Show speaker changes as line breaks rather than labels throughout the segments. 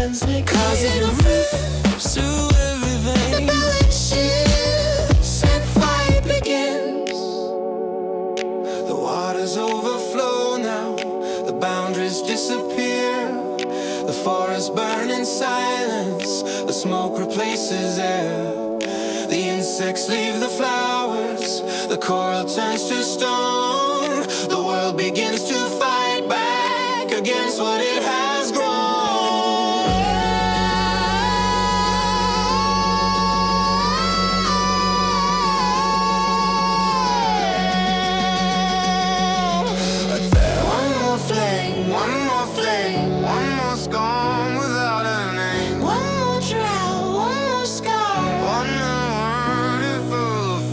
Cause it rips through everything. The balance shifts and fight begins. The waters overflow now, the boundaries disappear. The forest burn in silence, the smoke replaces air. The insects leave the flowers, the coral turns to stone. The world begins to fight back against what it has grown. One more flame, one more flame, one more scorn without a name. One more drought, one more scar, one more word full of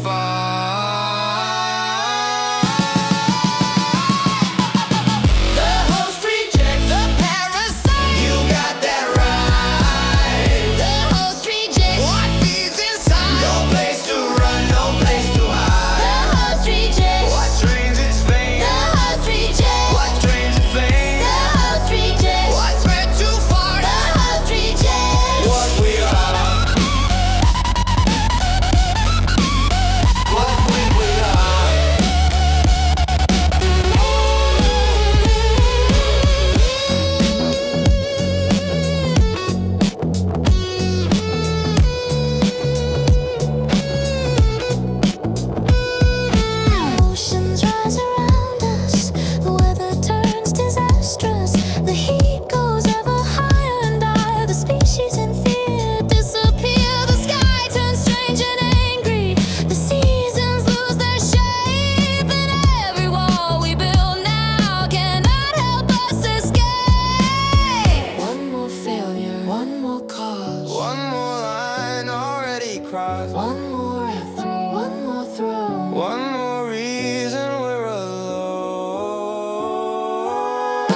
fire. The host rejects the parasite. You got that right. The host rejects what feeds inside. No place to run, no place to hide. The host rejects what drains its veins. The host rejects what drains its veins. The host rejects what's spread too far. The host rejects what we are. What we are. Oceans rise around us, the weather turns disastrous. The heat goes ever higher and higher. The species in fear disappear. The sky turns strange and angry. The seasons lose their shape, and every wall we build now cannot help us escape. One more failure, one more cause, one more line already crossed. One more anthem, one more throne, one more reason we're alone.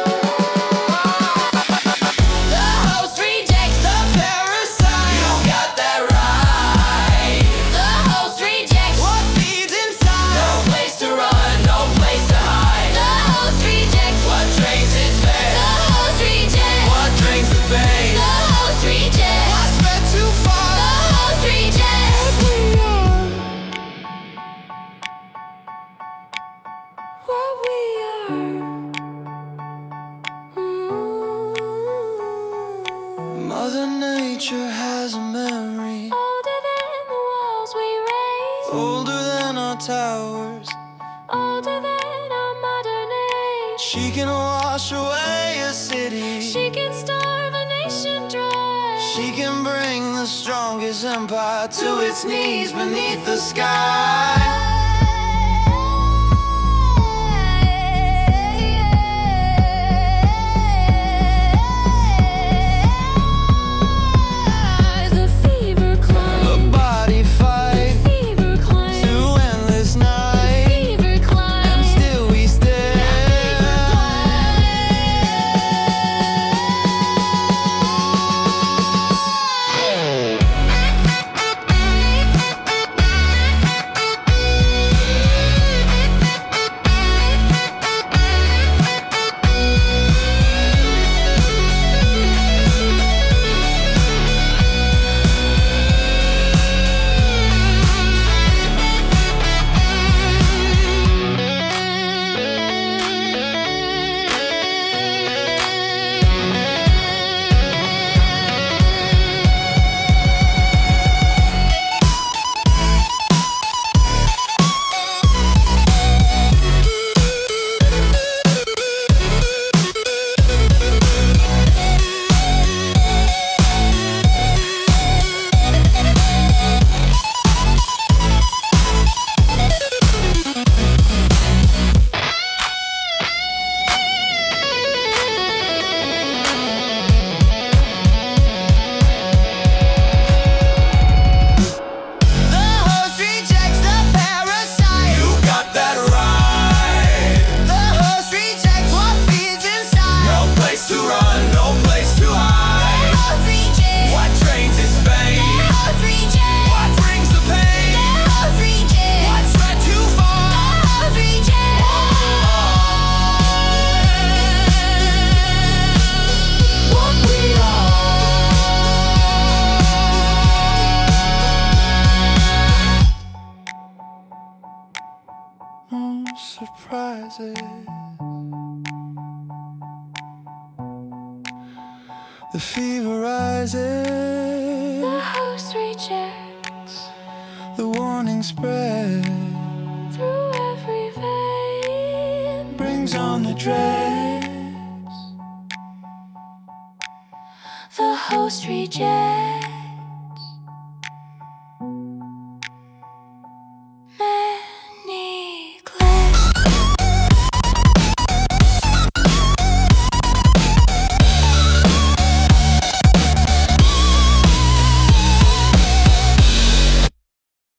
The host rejects the parasite. You got that right. The host rejects what feeds inside. No place to run, no place to hide. The host rejects what drains its veins. The host rejects what drains the veins. The host rejects what's spread too far. The host rejects what we are. Mother Nature has a memory older than the walls we raise, older than our towers, older than our modern age. She can wash away a city, she can starve a nation dry. She can bring the strongest empire to its knees beneath the sky. The fever climbs, the body fight, the fever climbs, through endless night, the fever climbs, and still we stare.
rises. The fever rises.
The host rejects.
The warning spreads.
Through every vein.
Brings on the dregs.
The host rejects.